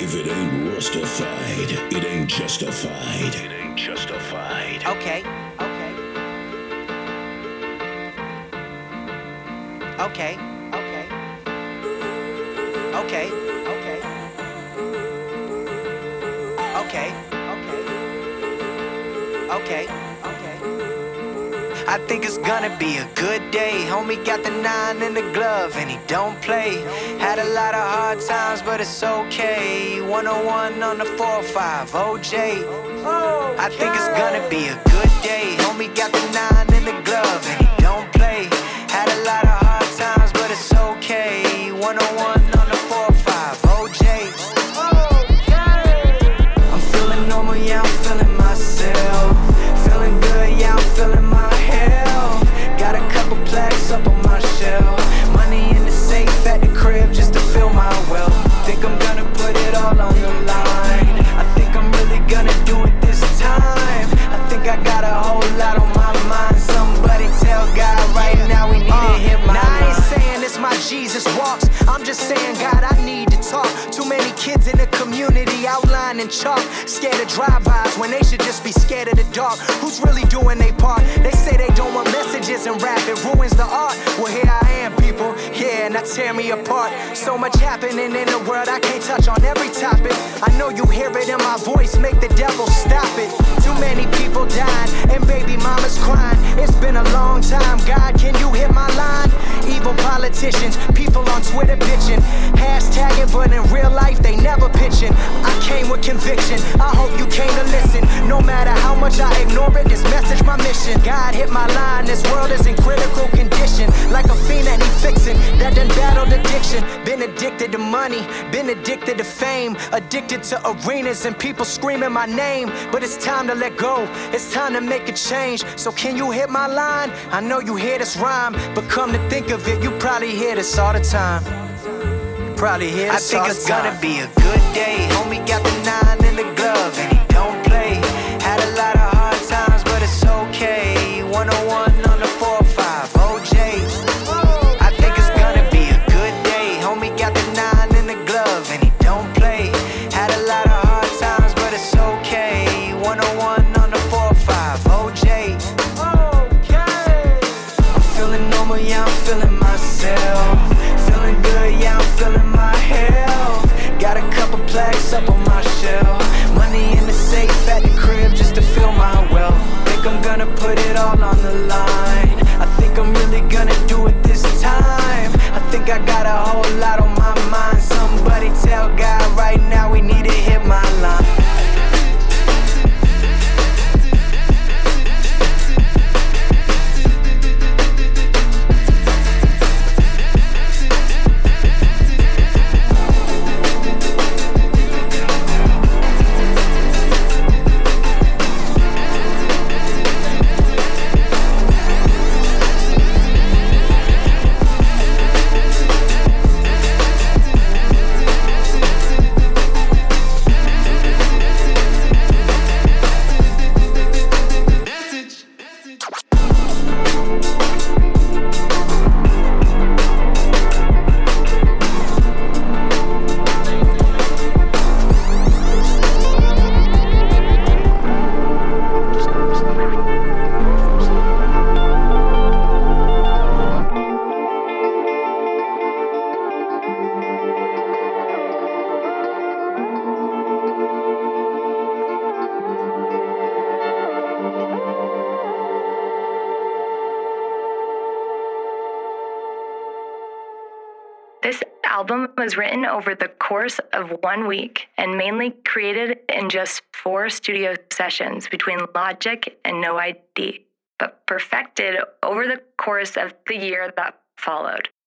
If it ain't Rustified, it ain't justified. It ain't justified. Okay. Okay. I think it's gonna be a good day. Homie got the 9 in the glove and he don't play. Had a lot of hard times, but it's okay. 101 on the 4-5, OJ. I think it's gonna be a good day. Homie got the 9 in the glove and he don't play. Had a lot of hard times, but it's okay. 101 on the 4-5, OJ. I'm feeling normal, yeah, I'm feeling myself. Feeling good, yeah, I'm feeling my health. Got a couple plaques up on my shelf. Money in the safe at the crib just to fill my wealth. Think I'm gonna put it all on the line. I think I'm really gonna do it this time. I think I got a whole lot on my mind. Somebody tell God right now we need to hit my line. I ain't saying it's my Jesus walks. I'm just saying, God, I need to talk. Too many kids in the community outlining chalk. Scared of drive-bys when they should just be scared of the dark. Who's really doing their part? They say they don't want messages and rap, it ruins the art. Well, here I am, people, yeah, now tear me apart. So much happening in the world, I can't touch on every topic. I know you hear it in my voice, make the devil stop it. Too many people dying, and baby mama's crying. It's been a long time, God, can you hit my line? Evil politicians, people on Twitter bitching, hashtagging, but in real life they never pitching. I came with conviction, I hope you came to listen. No matter how much I ignore it, this message my mission. God hit my line, this world is in critical condition. Like a fiend that he fixing, that done battled addiction. Been addicted to money, been addicted to fame. Addicted to arenas and people screaming my name. But it's time to let go, it's time to make a change. So can you hit my line? I know you hear this rhyme, but come to think of it, you probably hear this all the time. Probably hear this all the time. I think it's gonna be a good day. Homie got the 9 in the glove and he don't play. Had a lot of hard times, but it's okay. 101 on the 4-5, OJ. I think it's gonna be a good day. Homie got the 9 in the glove and he don't play. Had a lot of hard times, but it's okay. 101 on the 4-5, OJ. I'm feeling normal, yeah, I'm feeling myself. Feeling good, yeah, I'm feeling my health. Got a couple plaques up on my shelf. Money in the safe at the crib just to fill my wealth. Think I'm gonna put it all on the line. I think I'm really gonna do it this time. I think I got a whole lot on my mind. Somebody tell God right now we need to hit my line. This album was written over the course of 1 week and mainly created in just 4 studio sessions between Logic and No ID, but perfected over the course of the year that followed.